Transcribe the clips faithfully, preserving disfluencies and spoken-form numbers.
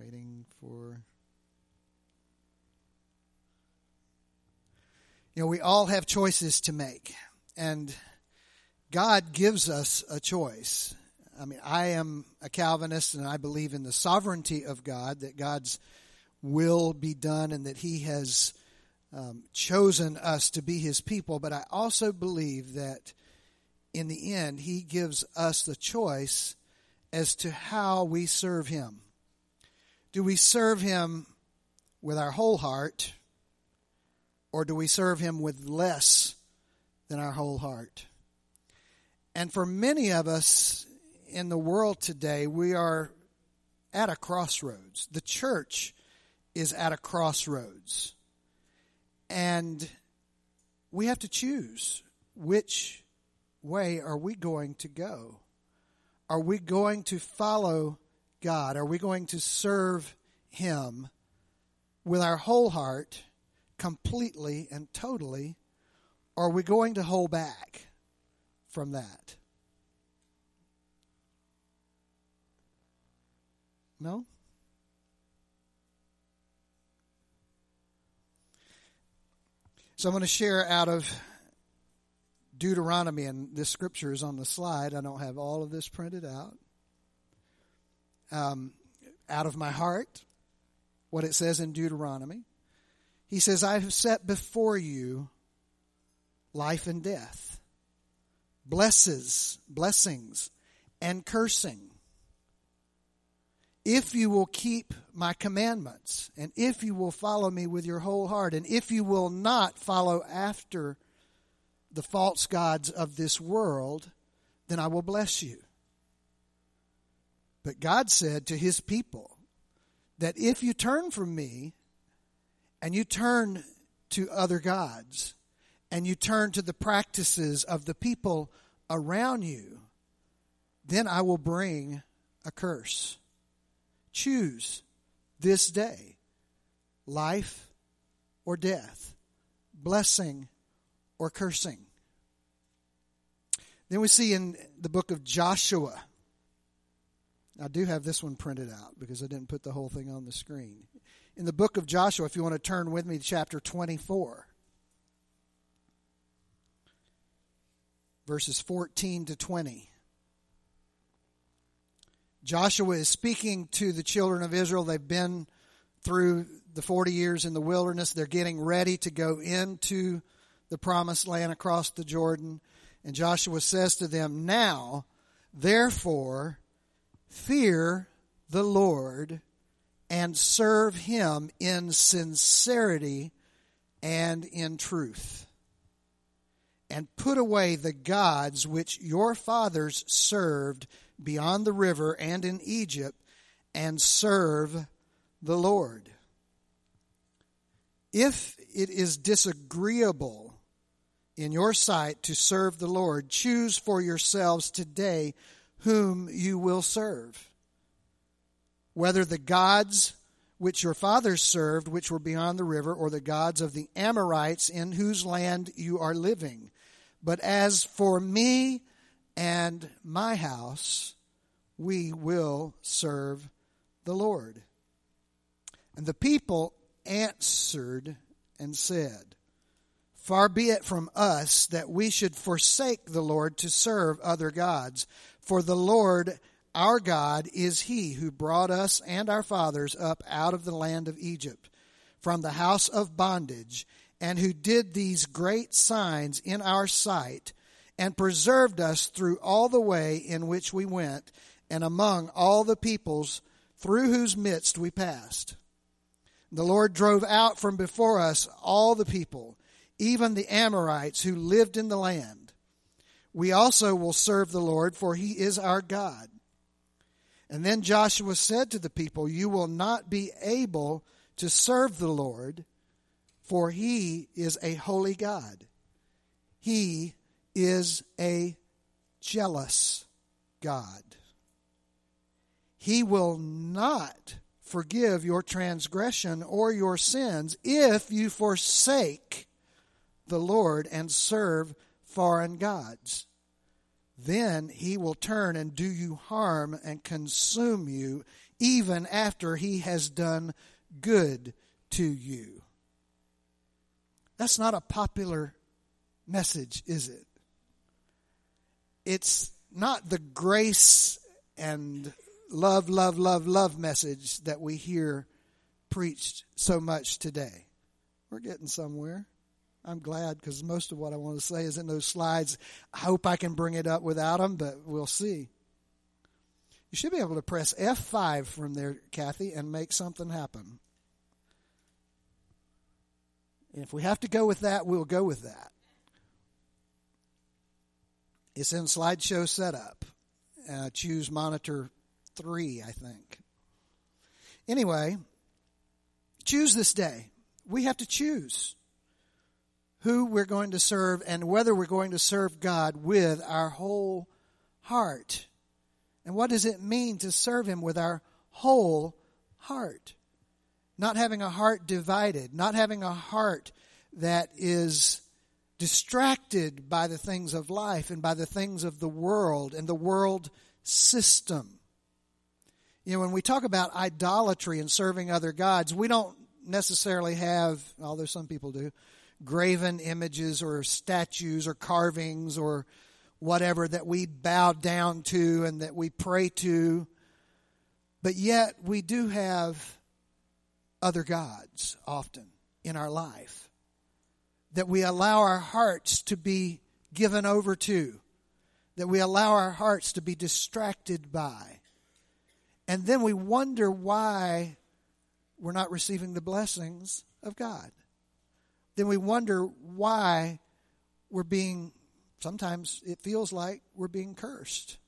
waiting for... You know, we all have choices to make, and God gives us a choice. I mean, I am a Calvinist, and I believe in the sovereignty of God, that God's will be done and that He has um, chosen us to be His people. But I also believe that in the end, He gives us the choice as to how we serve Him. Do we serve Him with our whole heart, or do we serve Him with less than our whole heart? And for many of us in the world today, we are at a crossroads. The church is at a crossroads. And we have to choose, which way are we going to go? Are we going to follow God? Are we going to serve Him with our whole heart, completely and totally? Or are we going to hold back from that? No? So I'm going to share out of Deuteronomy, and this scripture is on the slide. I don't have all of this printed out. Um, out of my heart, what it says in Deuteronomy. He says, I have set before you life and death, blesses, blessings, and cursing. If you will keep my commandments, and if you will follow me with your whole heart, and if you will not follow after the false gods of this world, then I will bless you. But God said to His people that if you turn from me and you turn to other gods and you turn to the practices of the people around you, then I will bring a curse. Choose this day life or death, blessing or cursing. Then we see in the book of Joshua. I do have this one printed out because I didn't put the whole thing on the screen. In the book of Joshua, if you want to turn with me to chapter twenty-four, verses fourteen to twenty. Joshua is speaking to the children of Israel. They've been through the forty years in the wilderness. They're getting ready to go into the promised land across the Jordan. And Joshua says to them, now, therefore, fear the Lord and serve Him in sincerity and in truth. And put away the gods which your fathers served beyond the river and in Egypt, and serve the Lord. If it is disagreeable in your sight to serve the Lord, choose for yourselves today whom you will serve, whether the gods which your fathers served, which were beyond the river, or the gods of the Amorites in whose land you are living. But as for me and my house, we will serve the Lord. And the people answered and said, far be it from us that we should forsake the Lord to serve other gods. For the Lord our God is He who brought us and our fathers up out of the land of Egypt, from the house of bondage, and who did these great signs in our sight, and preserved us through all the way in which we went, and among all the peoples through whose midst we passed. The Lord drove out from before us all the people, even the Amorites who lived in the land. We also will serve the Lord, for He is our God. And then Joshua said to the people, you will not be able to serve the Lord, for He is a holy God. He is a jealous God. He will not forgive your transgression or your sins if you forsake the Lord and serve foreign gods. then he will turn and do you harm and consume you, even after he has done good to you. That's not a popular message, is it? It's not the grace and love, love, love, love message that we hear preached so much today. We're getting somewhere. I'm glad, because most of what I want to say is in those slides. I hope I can bring it up without them, but we'll see. You should be able to press F five from there, Kathy, and make something happen. And if we have to go with that, we'll go with that. It's in slideshow setup. Uh, choose monitor three, I think. Anyway, choose this day. We have to choose who we're going to serve and whether we're going to serve God with our whole heart. And what does it mean to serve Him with our whole heart? Not having a heart divided, not having a heart that is distracted by the things of life and by the things of the world and the world system. You know, when we talk about idolatry and serving other gods, we don't necessarily have, although some people do, graven images or statues or carvings or whatever that we bow down to and that we pray to. But yet we do have other gods often in our life that we allow our hearts to be given over to, that we allow our hearts to be distracted by. And then we wonder why we're not receiving the blessings of God. Then we wonder why we're being, sometimes it feels like we're being cursed.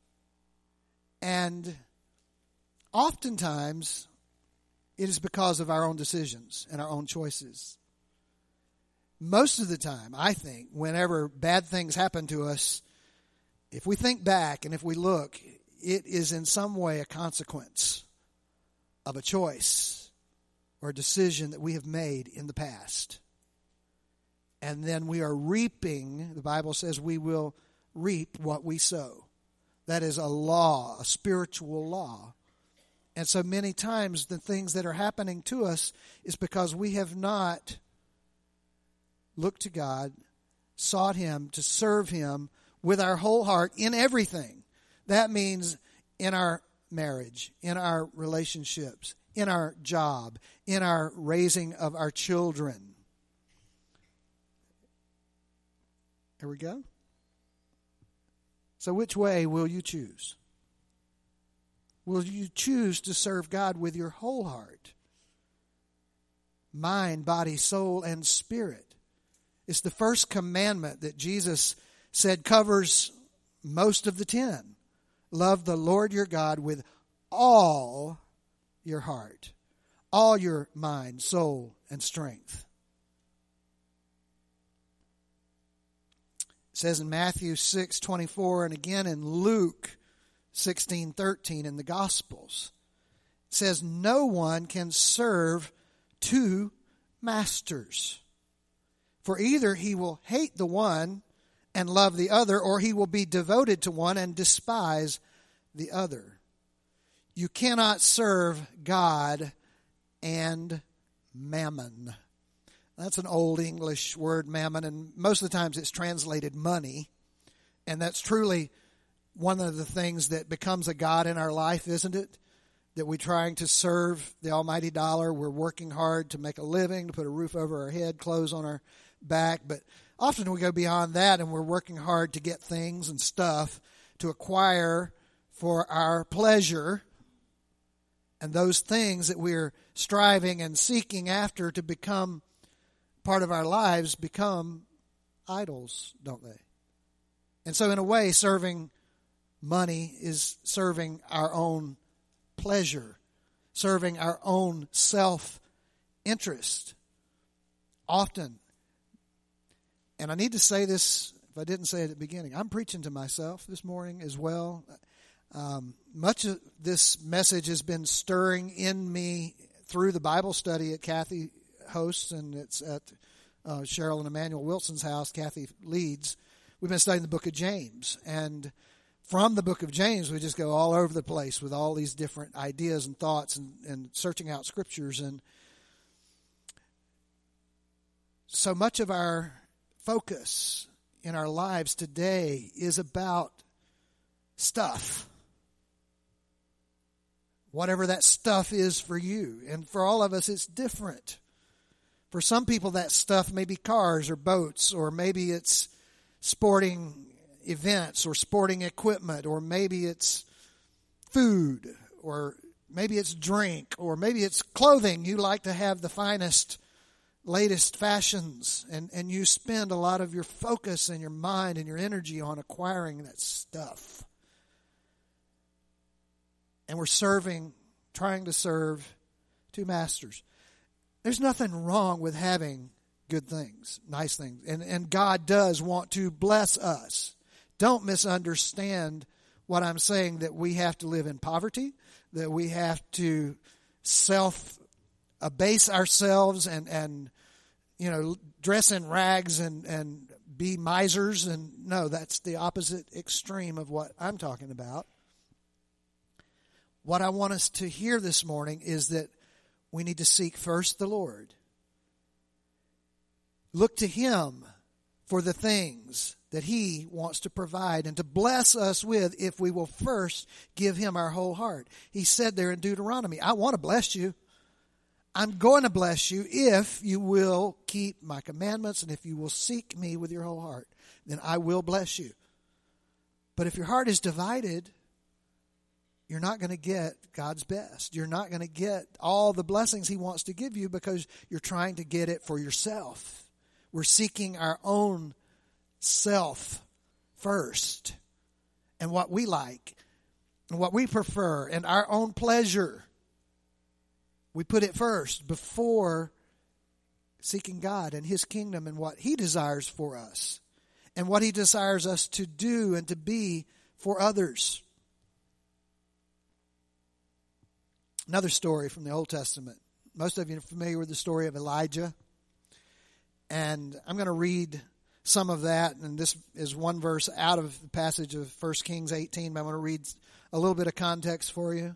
And oftentimes it is because of our own decisions and our own choices. Most of the time, I think, whenever bad things happen to us, if we think back and if we look, it is in some way a consequence of a choice or a decision that we have made in the past. And then we are reaping, the Bible says we will reap what we sow. That is a law, a spiritual law. And so many times the things that are happening to us is because we have not looked to God, sought Him, to serve Him with our whole heart in everything. That means in our marriage, in our relationships, in our job, in our raising of our children. Here we go. So which way will you choose? Will you choose to serve God with your whole heart? Mind, body, soul, and spirit. It's the first commandment that Jesus said covers most of the ten. Love the Lord your God with all your heart, all your mind, soul, and strength. It says in Matthew six twenty-four and again in Luke sixteen thirteen in the Gospels. It says, no one can serve two masters. For either he will hate the one and love the other, or he will be devoted to one and despise the other. You cannot serve God and mammon. That's an old English word, mammon, and most of the times it's translated money. And that's truly one of the things that becomes a god in our life, isn't it? That we're trying to serve the almighty dollar. We're working hard to make a living, to put a roof over our head, clothes on our back. But often we go beyond that and we're working hard to get things and stuff to acquire for our pleasure. And those things that we're striving and seeking after to become part of our lives become idols, don't they? And so in a way, serving money is serving our own pleasure, serving our own self-interest. Often, and I need to say this, if I didn't say it at the beginning, I'm preaching to myself this morning as well. Um, much of this message has been stirring in me through the Bible study that Kathy hosts, and it's at uh, Cheryl and Emmanuel Wilson's house. Kathy leads. we've been studying the book of James, and from the book of James, we just go all over the place with all these different ideas and thoughts and, and searching out scriptures. And so much of our focus in our lives today is about stuff. Whatever that stuff is for you. And for all of us, it's different. For some people, that stuff may be cars or boats, or maybe it's sporting events or sporting equipment, or maybe it's food, or maybe it's drink, or maybe it's clothing. You like to have the finest, latest fashions, and, and you spend a lot of your focus and your mind and your energy on acquiring that stuff. And we're serving, trying to serve two masters. There's nothing wrong with having good things, nice things. And, and God does want to bless us. Don't misunderstand what I'm saying, that we have to live in poverty, that we have to self-abase ourselves and, and you know, dress in rags and, and be misers. And no, that's the opposite extreme of what I'm talking about. What I want us to hear this morning is that we need to seek first the Lord. Look to Him for the things that He wants to provide and to bless us with if we will first give Him our whole heart. He said there in Deuteronomy, I want to bless you. I'm going to bless you if you will keep my commandments and if you will seek me with your whole heart. Then I will bless you. But if your heart is divided, you're not going to get God's best. You're not going to get all the blessings He wants to give you because you're trying to get it for yourself. We're seeking our own self first, and what we like and what we prefer and our own pleasure. We put it first before seeking God and His kingdom and what He desires for us and what He desires us to do and to be for others. Another story from the Old Testament. Most of you are familiar with the story of Elijah. And I'm going to read some of that. And this is one verse out of the passage of First Kings eighteen. But I'm going to read a little bit of context for you.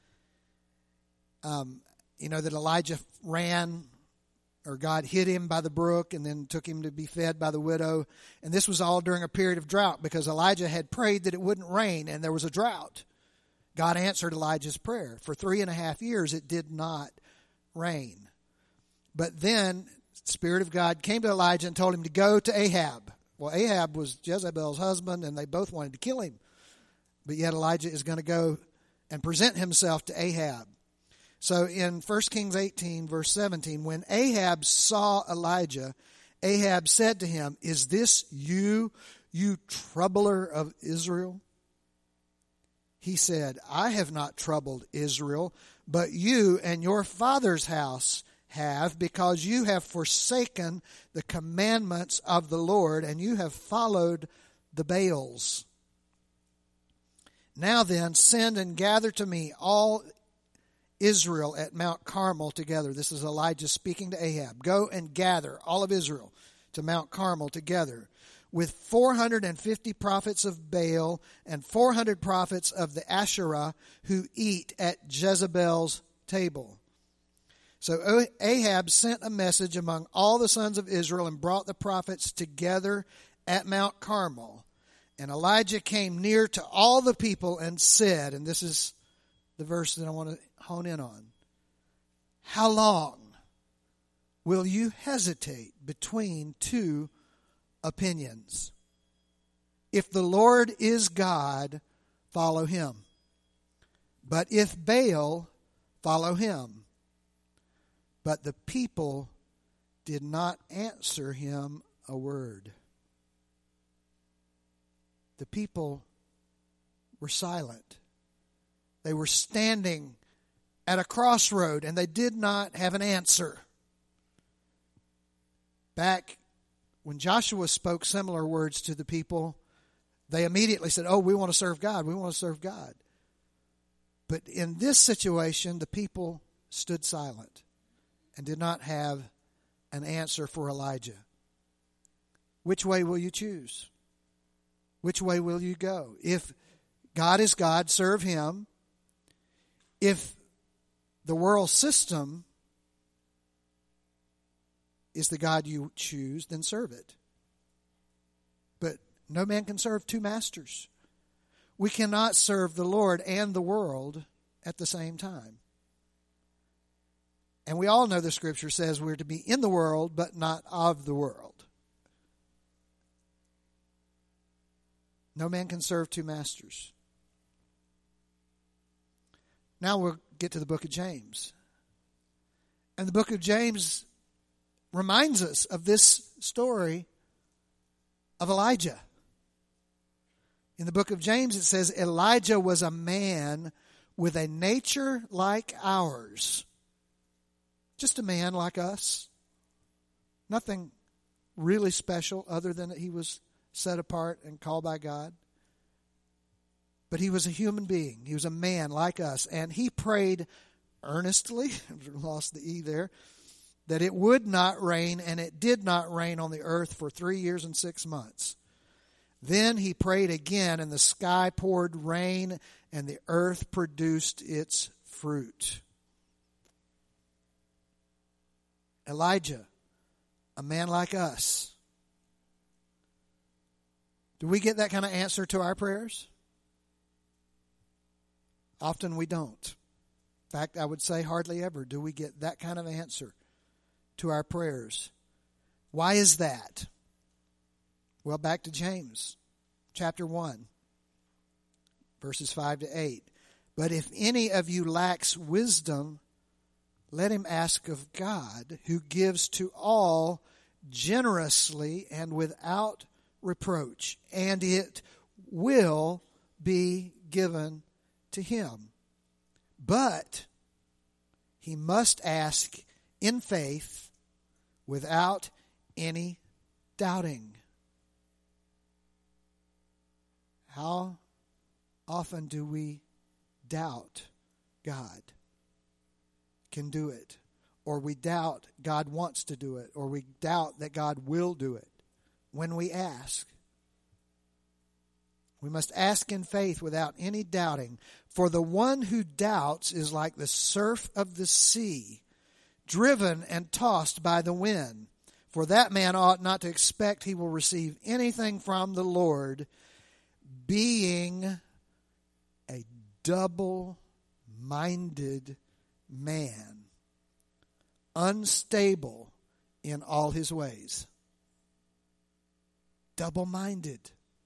Um, you know that Elijah ran, or God hid him by the brook and then took him to be fed by the widow. And this was all during a period of drought because Elijah had prayed that it wouldn't rain and there was a drought. God answered Elijah's prayer. For three and a half years, it did not rain. But then the Spirit of God came to Elijah and told him to go to Ahab. Well, Ahab was Jezebel's husband, and they both wanted to kill him. But yet Elijah is going to go and present himself to Ahab. So in First Kings eighteen, verse seventeen, when Ahab saw Elijah, Ahab said to him, "Is this you, you troubler of Israel?" He said, "I have not troubled Israel, but you and your father's house have, because you have forsaken the commandments of the Lord, and you have followed the Baals. Now then, send and gather to me all Israel at Mount Carmel together." This is Elijah speaking to Ahab. "Go and gather all of Israel to Mount Carmel together, with four hundred fifty prophets of Baal and four hundred prophets of the Asherah who eat at Jezebel's table." So Ahab sent a message among all the sons of Israel and brought the prophets together at Mount Carmel. And Elijah came near to all the people and said, and this is the verse that I want to hone in on, "How long will you hesitate between two opinions? If the Lord is God, follow Him. But if Baal, follow him." But the people did not answer him a word. The people were silent. They were standing at a crossroad, and they did not have an answer. Back when Joshua spoke similar words to the people, they immediately said, "Oh, we want to serve God. We want to serve God." But in this situation, the people stood silent and did not have an answer for Elijah. Which way will you choose? Which way will you go? If God is God, serve Him. If the world system is the God you choose, then serve it. But no man can serve two masters. We cannot serve the Lord and the world at the same time. And we all know the Scripture says we're to be in the world, but not of the world. No man can serve two masters. Now we'll get to the book of James. And the book of James reminds us of this story of Elijah. In the book of James it says Elijah was a man with a nature like ours. Just a man like us. Nothing really special other than that he was set apart and called by God. But he was a human being. He was a man like us. And he prayed earnestly, lost the E there, that it would not rain, and it did not rain on the earth for three years and six months. Then he prayed again, and the sky poured rain, and the earth produced its fruit. Elijah, a man like us. Do we get that kind of answer to our prayers? Often we don't. In fact, I would say hardly ever do we get that kind of answer to our prayers. Why is that? Well, back to James chapter one, verses five to eight. But if any of you lacks wisdom, let him ask of God, who gives to all generously and without reproach, and it will be given to him. But he must ask in faith without any doubting. How often do we doubt God can do it? Or we doubt God wants to do it? Or we doubt that God will do it when we ask? We must ask in faith without any doubting. For the one who doubts is like the surf of the sea, driven and tossed by the wind. For that man ought not to expect he will receive anything from the Lord, being a double-minded man, unstable in all his ways. Double-minded.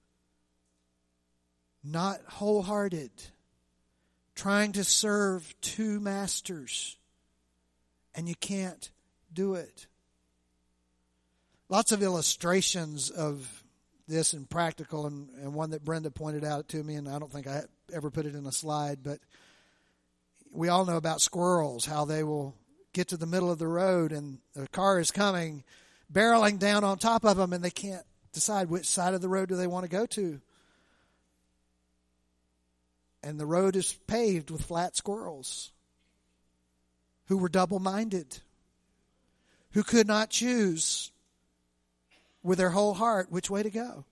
Not wholehearted, trying to serve two masters, and you can't do it. Lots of illustrations of this in practical, and, and one that Brenda pointed out to me, and I don't think I ever put it in a slide, but we all know about squirrels, how they will get to the middle of the road and a car is coming, barreling down on top of them, and they can't decide which side of the road do they want to go to. And the road is paved with flat squirrels who were double-minded, who could not choose with their whole heart which way to go.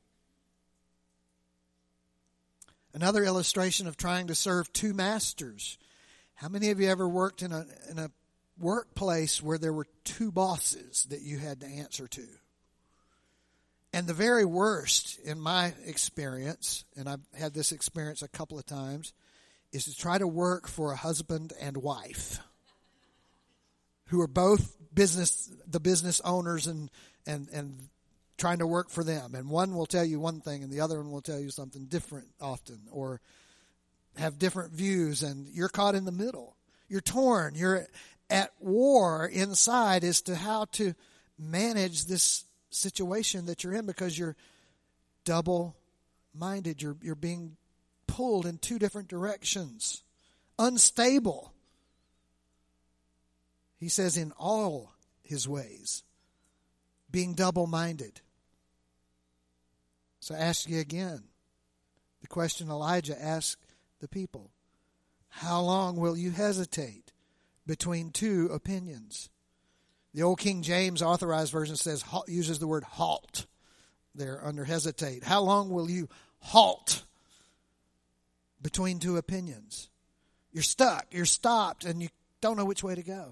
Another illustration of trying to serve two masters. How many of you ever worked in a in a workplace where there were two bosses that you had to answer to? And the very worst, in my experience, and I've had this experience a couple of times, is to try to work for a husband and wife who are both business, the business owners, and and and trying to work for them. And one will tell you one thing, and the other one will tell you something different often, or have different views, and you're caught in the middle. You're torn. You're at war inside as to how to manage this situation that you're in, because you're double-minded. You're you're being pulled in two different directions. Unstable. He says in all his ways, being double-minded. So I ask you again, the question Elijah asked the people, how long will you hesitate between two opinions? The old King James Authorized Version says, uses the word halt there under hesitate. How long will you halt between two opinions. You're stuck, you're stopped, and you don't know which way to go.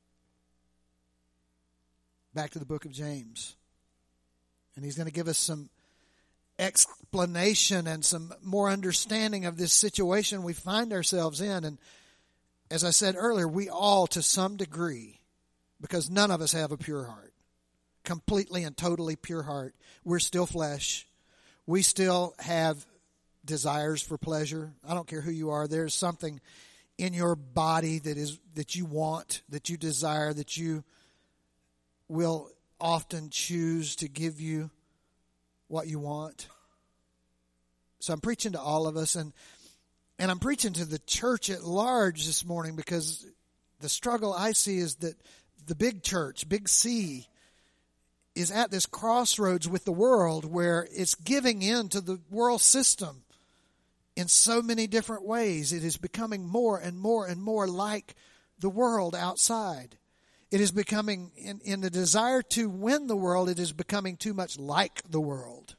Back to the book of James. And he's going to give us some explanation and some more understanding of this situation we find ourselves in. And as I said earlier, we all, to some degree, because none of us have a pure heart, completely and totally pure heart. We're still flesh. We still have desires for pleasure. I don't care who you are. There's something in your body that is that you want, that you desire, that you will often choose to give you what you want. So I'm preaching to all of us, and and I'm preaching to the church at large this morning, because the struggle I see is that the big church, big C, is at this crossroads with the world where it's giving in to the world system in so many different ways. It is becoming more and more and more like the world outside. It is becoming, in, in the desire to win the world, it is becoming too much like the world.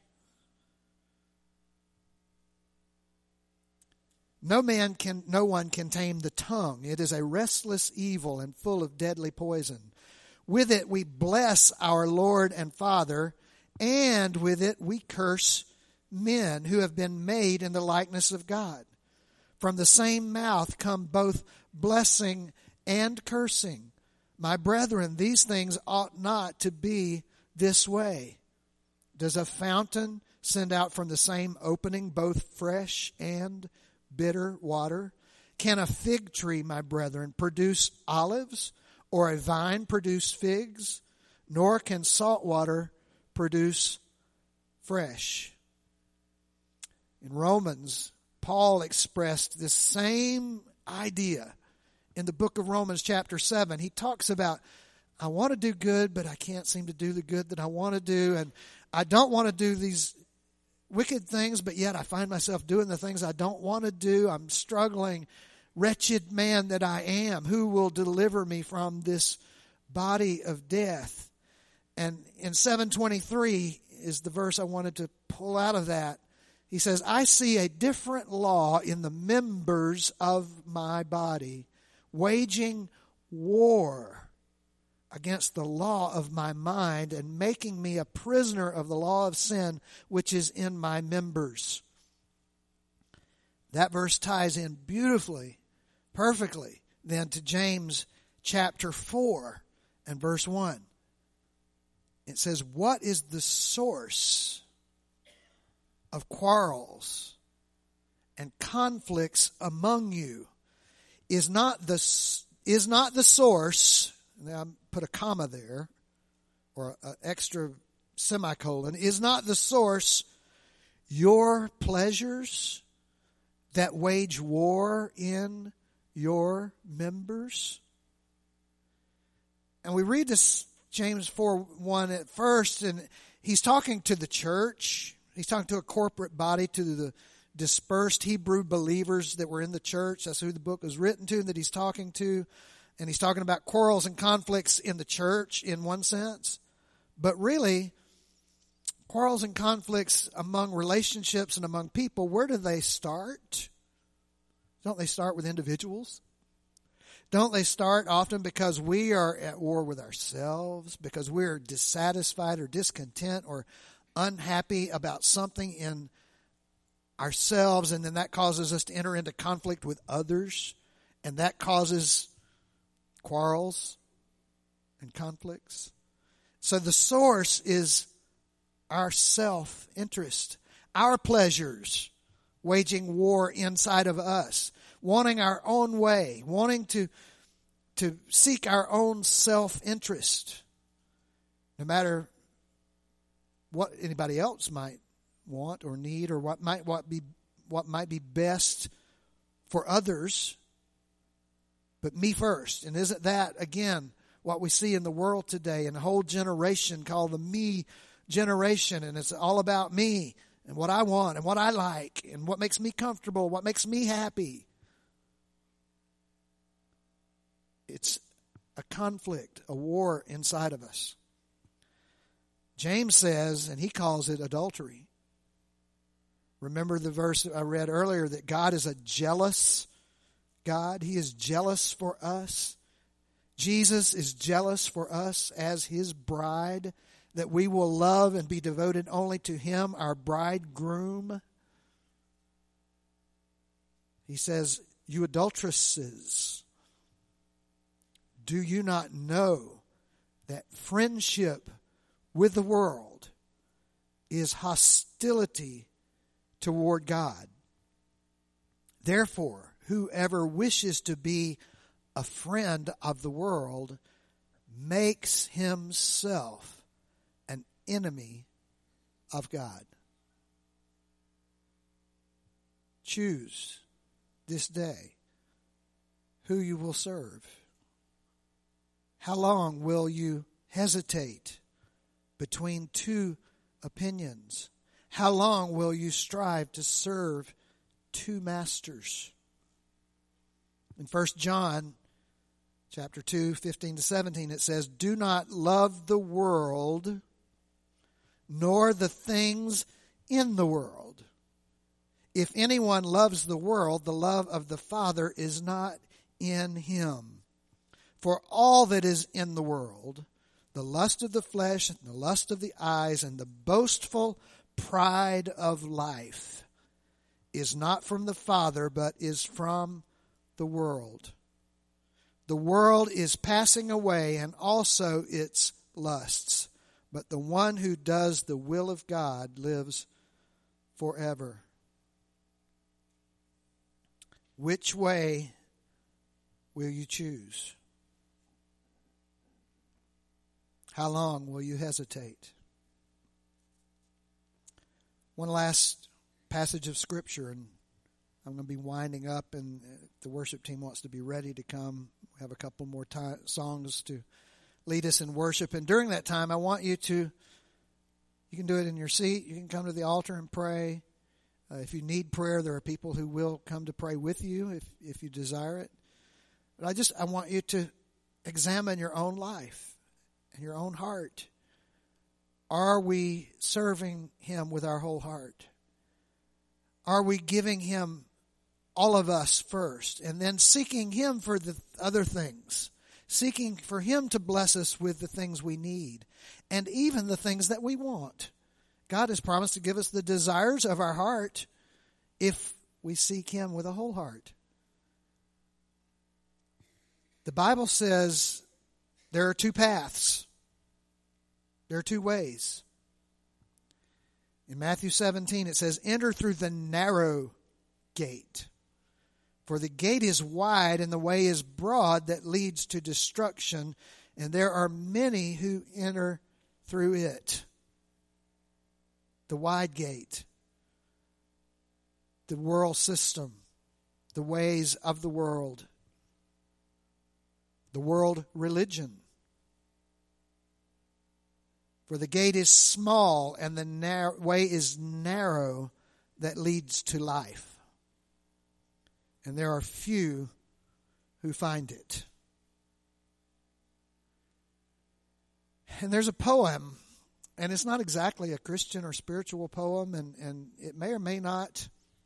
No man can, no one can tame the tongue. It is a restless evil and full of deadly poison. With it we bless our Lord and Father, and with it we curse men who have been made in the likeness of God. From the same mouth come both blessing and cursing. My brethren, these things ought not to be this way. Does a fountain send out from the same opening both fresh and bitter water? Can a fig tree, my brethren, produce olives, or a vine produce figs? Nor can salt water produce fresh. In Romans, Paul expressed this same idea in the book of Romans chapter seven. He talks about, I want to do good, but I can't seem to do the good that I want to do. And I don't want to do these wicked things, but yet I find myself doing the things I don't want to do. I'm struggling. Wretched man that I am, who will deliver me from this body of death? And in seven twenty-three is the verse I wanted to pull out of that. He says, I see a different law in the members of my body, waging war against the law of my mind and making me a prisoner of the law of sin which is in my members. That verse ties in beautifully, perfectly, then to James chapter four and verse one. It says, what is the source of quarrels and conflicts among you? Is not the is not the source, and I put a comma there, or an extra semicolon, is not the source your pleasures that wage war in your members? And we read this James four one at first, and he's talking to the church. He's talking to a corporate body, to the dispersed Hebrew believers that were in the church. That's who the book was written to, that he's talking to. And he's talking about quarrels and conflicts in the church in one sense. But really, quarrels and conflicts among relationships and among people, where do they start? Don't they start with individuals? Don't they start often because we are at war with ourselves, because we're dissatisfied or discontent or unhappy about something in ourselves, and then that causes us to enter into conflict with others, and that causes quarrels and conflicts? So the source is our self-interest, our pleasures, waging war inside of us, wanting our own way, wanting to, to seek our own self-interest, no matter what anybody else might want or need, or what might what be what might be best for others, but me first. And isn't that, again, what we see in the world today, and a whole generation called the me generation, and it's all about me and what I want and what I like and what makes me comfortable, what makes me happy. It's a conflict, a war inside of us. James says, and he calls it adultery. Remember the verse I read earlier that God is a jealous God. He is jealous for us. Jesus is jealous for us as his bride, that we will love and be devoted only to him, our bridegroom. He says, you adulteresses, do you not know that friendship with the world is hostility toward God? Therefore, whoever wishes to be a friend of the world makes himself an enemy of God. Choose this day who you will serve. How long will you hesitate between two opinions? How long will you strive to serve two masters? In First John chapter two, fifteen to seventeen, it says, do not love the world, nor the things in the world. If anyone loves the world, the love of the Father is not in him. For all that is in the world, the lust of the flesh, and the lust of the eyes, and the boastful pride of life, is not from the Father, but is from the world. The world is passing away, and also its lusts, but the one who does the will of God lives forever. Which way will you choose? How long will you hesitate? One last passage of Scripture, and I'm going to be winding up, and the worship team wants to be ready to come. We have a couple more time, songs to lead us in worship. And during that time, I want you to, you can do it in your seat. You can come to the altar and pray. Uh, if you need prayer, there are people who will come to pray with you if, if you desire it. But I just, I want you to examine your own life and your own heart. Are we serving him with our whole heart? Are we giving him all of us first and then seeking him for the other things? Seeking for him to bless us with the things we need and even the things that we want. God has promised to give us the desires of our heart if we seek him with a whole heart. The Bible says there are two paths. There are two ways. In Matthew seventeen, it says, enter through the narrow gate. For the gate is wide and the way is broad that leads to destruction, and there are many who enter through it. The wide gate, the world system, the ways of the world, the world religion. For the gate is small and the narrow, way is narrow that leads to life. And there are few who find it. And there's a poem, and it's not exactly a Christian or spiritual poem, and, and it may or may not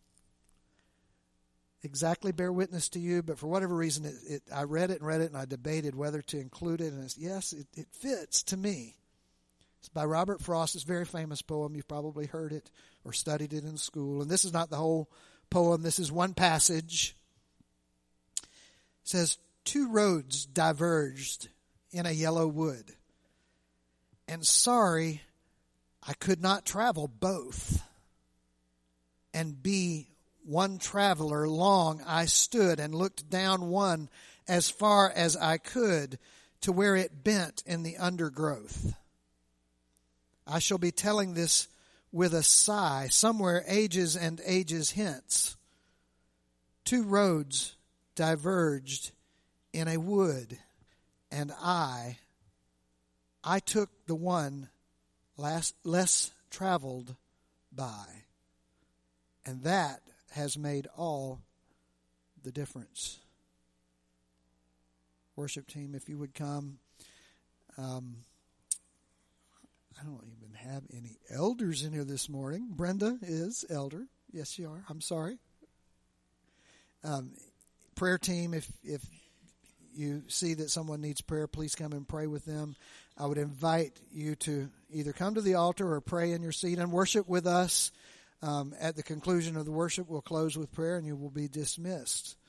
exactly bear witness to you, but for whatever reason, it, it, I read it and read it, and I debated whether to include it, and it's, yes, it, it fits to me. It's by Robert Frost. It's a very famous poem. You've probably heard it or studied it in school. And this is not the whole poem. This is one passage. It says, two roads diverged in a yellow wood, and sorry I could not travel both. And be one traveler long I stood and looked down one as far as I could to where it bent in the undergrowth. I shall be telling this with a sigh, somewhere ages and ages hence. Two roads diverged in a wood, and I, I took the one last, less traveled by. And that has made all the difference. Worship team, if you would come. Um, I don't even have any elders in here this morning. Brenda is elder. Yes, you are. I'm sorry. Um, prayer team, if if you see that someone needs prayer, please come and pray with them. I would invite you to either come to the altar or pray in your seat and worship with us. Um, at the conclusion of the worship, we'll close with prayer and you will be dismissed.